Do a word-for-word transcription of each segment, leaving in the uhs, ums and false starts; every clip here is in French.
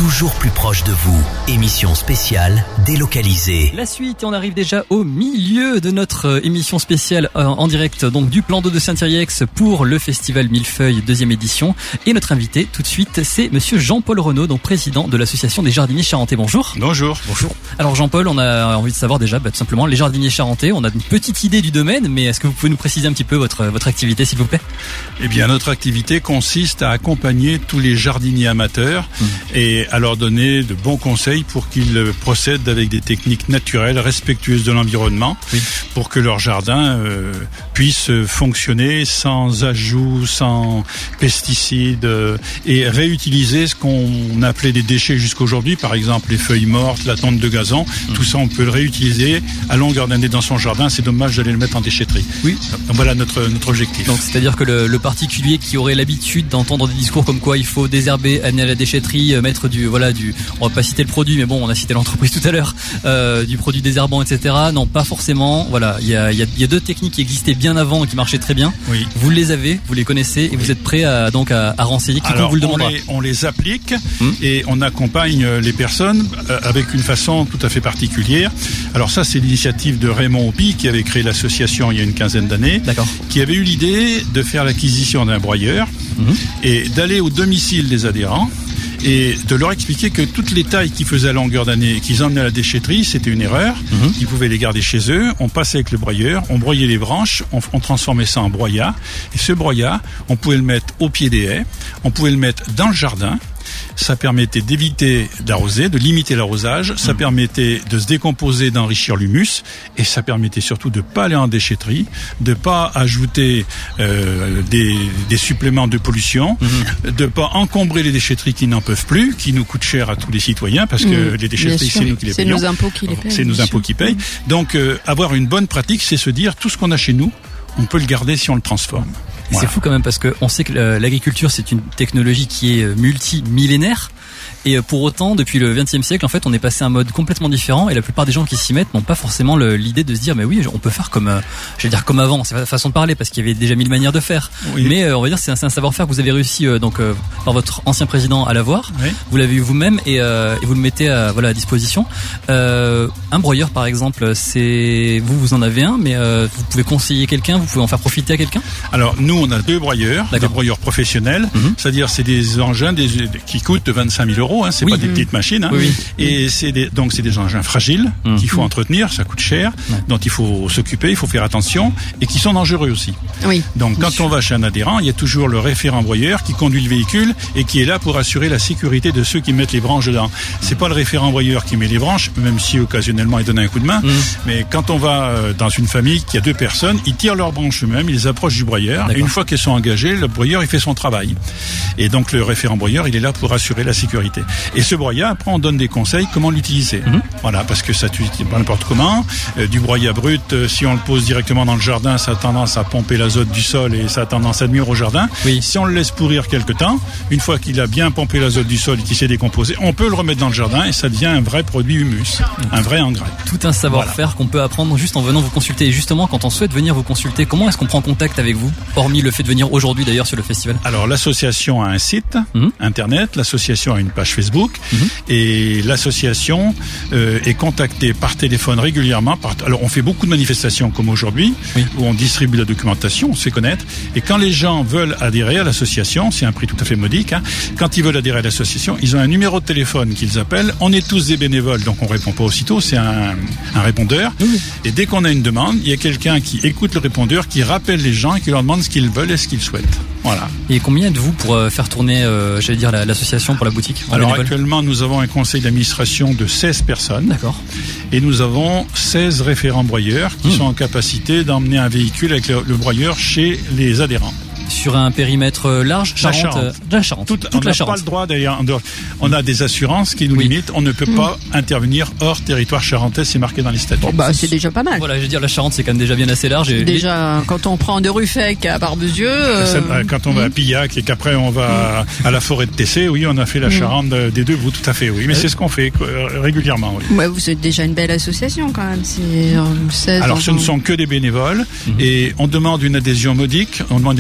toujours plus proche de vous. Émission spéciale délocalisée. La suite, et on arrive déjà au milieu de notre émission spéciale en direct donc du plan d'eau de Saint-Yrieix pour le festival Millefeuille deuxième édition. Et notre invité tout de suite, c'est monsieur Jean-Paul Renaud, donc président de l'association des jardiniers charentais. Bonjour. Bonjour. Bonjour. Alors Jean-Paul, on a envie de savoir déjà bah, tout simplement les jardiniers charentais. On a une petite idée du domaine, mais est-ce que vous pouvez nous préciser un petit peu votre votre activité, s'il vous plaît? Eh bien, notre activité consiste à accompagner tous les jardiniers amateurs mmh. et à leur donner de bons conseils pour qu'ils procèdent avec des techniques naturelles, respectueuses de l'environnement, oui. pour que leur jardin euh, puisse fonctionner sans ajout, sans pesticides euh, et réutiliser ce qu'on appelait des déchets jusqu'aujourd'hui, par exemple les feuilles mortes, la tonte de gazon, mmh. tout ça on peut le réutiliser à longueur d'année dans son jardin. C'est dommage d'aller le mettre en déchetterie. Oui. Donc voilà notre notre objectif. Donc c'est-à-dire que le, le particulier qui aurait l'habitude d'entendre des discours comme quoi il faut désherber, amener à la déchetterie, mettre du voilà du, on va pas citer le produit, mais bon on a cité l'entreprise tout à l'heure, euh, du produit désherbant, et cetera. Non, pas forcément. Voilà, il y a il y a, y a deux techniques qui existaient bien avant et qui marchaient très bien. Oui. Vous les avez, vous les connaissez et oui. vous êtes prêt à donc à, à renseigner quiconque Alors, vous le demandera. On les, on les applique hum. et on accompagne les personnes avec une façon tout à fait particulière. Alors ça, c'est l'initiative de Raymond Hopi qui avait créé l'association il y a une quinzaine d'années. D'accord. Qui avait eu l'idée de faire l'acquisition d'un broyeur hum. et d'aller au domicile des adhérents et de leur expliquer que toutes les tailles qu'ils faisaient à longueur d'année et qu'ils emmenaient à la déchetterie, c'était une erreur. Mmh. Ils pouvaient les garder chez eux. On passait avec le broyeur, on broyait les branches, on, on transformait ça en broyat. Et ce broyat, on pouvait le mettre au pied des haies, on pouvait le mettre dans le jardin. Ça permettait d'éviter d'arroser, de limiter l'arrosage. Ça mmh. permettait de se décomposer, d'enrichir l'humus. Et ça permettait surtout de pas aller en déchetterie, de pas ajouter euh, des, des suppléments de pollution, mmh. de pas encombrer les déchetteries qui n'en peuvent plus, qui nous coûtent cher à tous les citoyens, parce que mmh. les déchetteries, c'est nous qui les payons. C'est nos impôts qui les payent. C'est nos impôts qui payent. Mmh. Donc, euh, avoir une bonne pratique, c'est se dire, tout ce qu'on a chez nous, on peut le garder si on le transforme. Voilà. C'est fou quand même parce que on sait que l'agriculture c'est une technologie qui est multimillénaire et pour autant depuis le vingtième siècle en fait on est passé à un mode complètement différent et la plupart des gens qui s'y mettent n'ont pas forcément le, l'idée de se dire mais oui on peut faire comme euh, je vais dire comme avant, c'est la façon de parler parce qu'il y avait déjà mille manières de faire oui. mais euh, on va dire c'est un, c'est un savoir-faire que vous avez réussi euh, donc euh, par votre ancien président à l'avoir oui. vous l'avez eu vous-même et, euh, et vous le mettez à, voilà, à disposition. Euh, un broyeur par exemple c'est vous vous en avez un mais euh, vous pouvez conseiller quelqu'un, vous pouvez en faire profiter à quelqu'un? Alors nous on a deux broyeurs, D'accord. des broyeurs professionnels, mm-hmm. c'est-à-dire c'est des engins des, qui coûtent vingt-cinq mille euros, hein, c'est oui. pas des mm-hmm. petites machines, hein, oui, oui. et c'est des, donc c'est des engins fragiles mm-hmm. qu'il faut entretenir, ça coûte cher, ouais. dont il faut s'occuper, il faut faire attention, et qui sont dangereux aussi. Oui. Donc quand on va chez un adhérent, il y a toujours le référent broyeur qui conduit le véhicule et qui est là pour assurer la sécurité de ceux qui mettent les branches dedans. C'est pas le référent broyeur qui met les branches, même si occasionnellement il donne un coup de main, mm-hmm. mais quand on va dans une famille qui a deux personnes, ils tirent leurs branches eux-mêmes, ils les approchent du broyeur, D'accord. et une fois qu'elles sont engagées, le broyeur il fait son travail. Et donc le référent broyeur il est là pour assurer la sécurité. Et ce broyat, après on donne des conseils comment l'utiliser. Mmh. Voilà, parce que ça tue n'importe comment. Euh, du broyat brut, euh, si on le pose directement dans le jardin, ça a tendance à pomper l'azote du sol et ça a tendance à nuire au jardin. Oui. Si on le laisse pourrir quelque temps, une fois qu'il a bien pompé l'azote du sol et qu'il s'est décomposé, on peut le remettre dans le jardin et ça devient un vrai produit humus, mmh. un vrai engrais. Tout un savoir-faire voilà. qu'on peut apprendre juste en venant vous consulter. Et justement, quand on souhaite venir vous consulter, comment est-ce qu'on prend contact avec vous, hormis le fait de venir aujourd'hui d'ailleurs sur le festival? Alors l'association a un site mmh. internet, l'association a une page Facebook mmh. et l'association euh, est contactée par téléphone régulièrement. Par, alors on fait beaucoup de manifestations comme aujourd'hui oui. où on distribue la documentation, on se fait connaître et quand les gens veulent adhérer à l'association, c'est un prix tout à fait modique, hein, quand ils veulent adhérer à l'association, ils ont un numéro de téléphone qu'ils appellent. On est tous des bénévoles donc on répond pas aussitôt, c'est un, un répondeur mmh. et dès qu'on a une demande, il y a quelqu'un qui écoute le répondeur, qui rappelle les gens et qui leur demande ce qu'ils veulent et ce qu'ils souhaitent. Voilà. Et combien êtes-vous pour euh, faire tourner, euh, j'allais dire, la, l'association pour la boutique? Alors bénévole? Actuellement, nous avons un conseil d'administration de seize personnes. D'accord. Et nous avons seize référents broyeurs qui mmh. sont en capacité d'emmener un véhicule avec le, le broyeur chez les adhérents. Sur un périmètre large, Charente, la Charente. Euh, la Charente. Toute, Toute on n'a pas le droit d'ailleurs. On a des assurances qui nous oui. limitent. On ne peut mmh. pas intervenir hors territoire charentais. C'est marqué dans les statuts. Bon, bah, c'est déjà pas mal. Voilà, je veux dire, la Charente, c'est quand même déjà bien assez large. Et déjà, les... quand on prend de Ruffec à Barbezieux. Euh... Quand on mmh. va à Pillac et qu'après on va mmh. à la forêt de Tessé, oui, on a fait la mmh. Charente des deux bouts, tout à fait, oui. Mais ouais. c'est ce qu'on fait quoi, régulièrement, oui. Ouais, vous êtes déjà une belle association quand même. C'est euh, seize Alors, ce ne sont que des bénévoles mmh. et on demande une adhésion modique. On demande une adhésion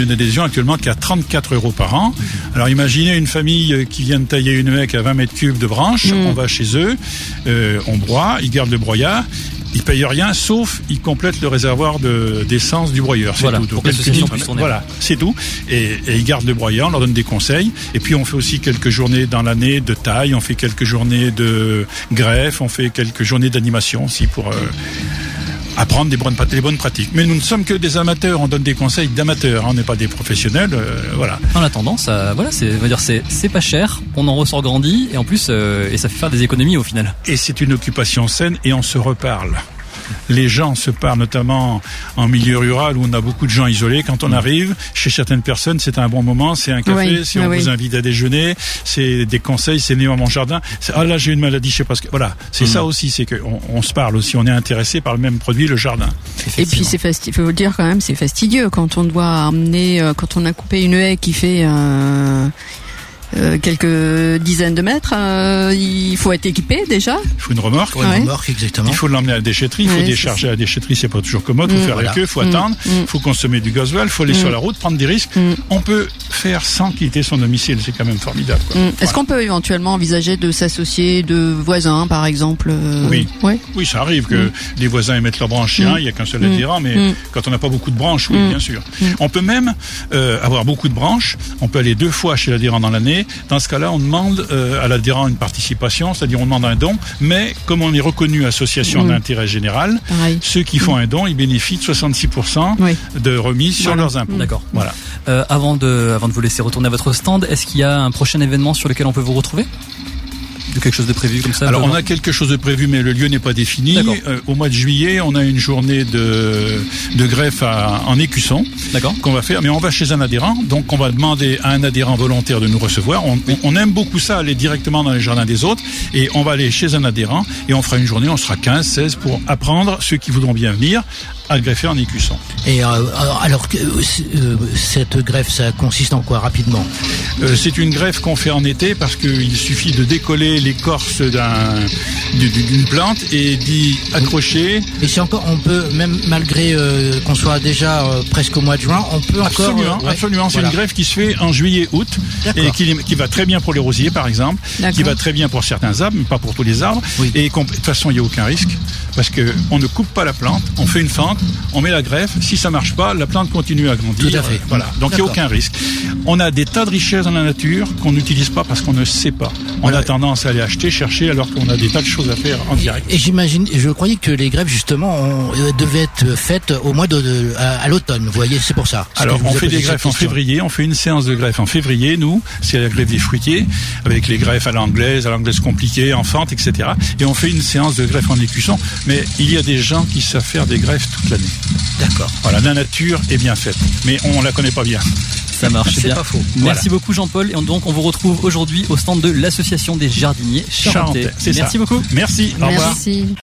livraison actuellement qu'à trente-quatre euros par an. Alors imaginez une famille qui vient de tailler une haie à vingt mètres cubes de branches, mmh. on va chez eux, euh, on broie, ils gardent le broyat. Ils payent rien, sauf ils complètent le réservoir de, d'essence du broyeur. C'est voilà, tout. Pour que l'association puisse tourner. Voilà, c'est tout. Et, et ils gardent le broyeur, on leur donne des conseils. Et puis on fait aussi quelques journées dans l'année de taille, on fait quelques journées de greffe, on fait quelques journées d'animation aussi pour euh, apprendre des bonnes, des bonnes pratiques. Mais nous ne sommes que des amateurs, on donne des conseils d'amateurs, hein, on n'est pas des professionnels. Euh, voilà. En attendant, ça, voilà, c'est, on va dire, c'est, c'est pas cher, on en ressort grandi et en plus, euh, et ça fait faire des économies au final. Et c'est une occupation saine et on se reparle. Les gens se parlent, notamment en milieu rural où on a beaucoup de gens isolés. Quand on mmh. arrive, chez certaines personnes, c'est un bon moment, c'est un café, oui, si on oui. vous invite à déjeuner, c'est des conseils, c'est né dans mon jardin. C'est, ah là, j'ai une maladie, je sais pas ce que. Voilà, c'est mmh. ça aussi, c'est qu'on on se parle aussi, on est intéressé par le même produit, le jardin. Et puis c'est fastidieux, faut vous le dire quand même, c'est fastidieux quand on doit amener, euh, quand on a coupé une haie qui fait. Euh Euh, quelques dizaines de mètres, euh, il faut être équipé déjà. Il faut une remorque. Ouais, une remorque, exactement. Il faut l'emmener à la déchetterie, il faut ouais, décharger à la déchetterie, c'est pas toujours commode, il mmh, faut faire voilà. la queue, il faut mmh, attendre, il mmh. faut consommer du gasoil, il faut aller mmh. sur la route, prendre des risques. Mmh. On peut faire sans quitter son domicile, c'est quand même formidable. Quoi. Mmh. Est-ce voilà. qu'on peut éventuellement envisager de s'associer de voisins, par exemple euh... Oui. Ouais. Oui, ça arrive que mmh. les voisins émettent leurs branches chez un, il n'y a qu'un seul adhérent, mais mmh. quand on n'a pas beaucoup de branches, oui, mmh. bien sûr. Mmh. On peut même euh, avoir beaucoup de branches, on peut aller deux fois chez l'adhérent dans l'année. Dans ce cas-là, on demande euh, à l'adhérent une participation, c'est-à-dire on demande un don, mais comme on est reconnu association mmh. d'intérêt général, Pareil. ceux qui font mmh. un don, ils bénéficient de soixante-six pour cent oui. de remise voilà. sur leurs impôts. D'accord. Voilà. Euh, avant de, avant de vous laisser retourner à votre stand, est-ce qu'il y a un prochain événement sur lequel on peut vous retrouver ? De quelque chose de prévu comme ça? Alors on a quelque chose de prévu, mais le lieu n'est pas défini. Euh, au mois de juillet, on a une journée de de greffe à, en écusson, d'accord, qu'on va faire. Mais on va chez un adhérent, donc on va demander à un adhérent volontaire de nous recevoir. On, on, on aime beaucoup ça, aller directement dans les jardins des autres, et on va aller chez un adhérent et on fera une journée. On sera quinze, seize pour apprendre, ceux qui voudront bien venir, à greffer en écusson. Et euh, alors euh, cette greffe, ça consiste en quoi rapidement? euh, C'est une greffe qu'on fait en été parce qu'il suffit de décoller l'écorce d'un, d'une plante et d'y accrocher. Et c'est encore, on peut même malgré euh, qu'on soit déjà euh, presque au mois de juin, on peut encore. Absolument, euh, ouais, absolument. C'est voilà. une greffe qui se fait en juillet-août et qui, qui va très bien pour les rosiers par exemple, D'accord. qui va très bien pour certains arbres, mais pas pour tous les arbres. Oui. Et de toute façon, il n'y a aucun risque parce que on ne coupe pas la plante, on fait une fente, on met la greffe. Si ça marche pas, la plante continue à grandir. Tout à fait. Voilà. Donc il n'y a aucun risque. On a des tas de richesses dans la nature qu'on n'utilise pas parce qu'on ne sait pas. On voilà. a tendance à aller acheter, chercher, alors qu'on a des tas de choses à faire en direct. Et, et j'imagine, je croyais que les greffes justement on, euh, devaient être faites au mois de, de à, à l'automne. Vous voyez, c'est pour ça. C'est alors on fait des greffes en février. On fait une séance de greffe en février. Nous, c'est la greffe des fruitiers avec les greffes à l'anglaise, à l'anglaise compliquée, en fente, et cetera. Et on fait une séance de greffe en écusson. Mais il y a des gens qui savent faire des greffes toute l'année. D'accord. Voilà, la nature est bien faite, mais on la connaît pas bien. Ça marche c'est bien. Pas faux. Merci voilà. beaucoup Jean-Paul. Et donc on vous retrouve aujourd'hui au stand de l'association des jardiniers charentais. C'est Merci ça. beaucoup. Merci. Au revoir. Merci.